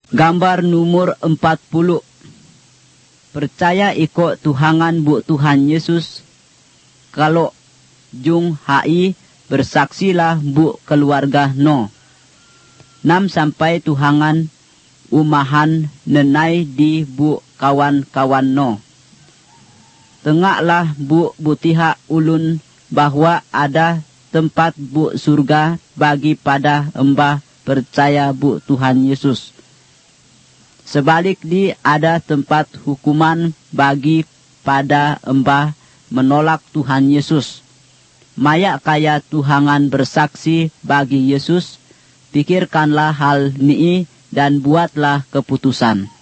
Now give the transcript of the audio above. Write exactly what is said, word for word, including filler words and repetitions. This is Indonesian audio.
Gambar nomor empat puluh. Percaya ikut Tuhangan bu Tuhan Yesus. Kalau jung hai bersaksilah bu keluarga no. Nam sampai Tuhangan umahan nenai di bu kawan-kawan no. Tengahlah bu butiha ulun bahwa ada tempat bu surga bagi pada embah percaya bu Tuhan Yesus. Sebalik di ada tempat hukuman bagi pada embah menolak Tuhan Yesus. Maya kaya Tuhangan bersaksi bagi Yesus, pikirkanlah hal ini dan buatlah keputusan.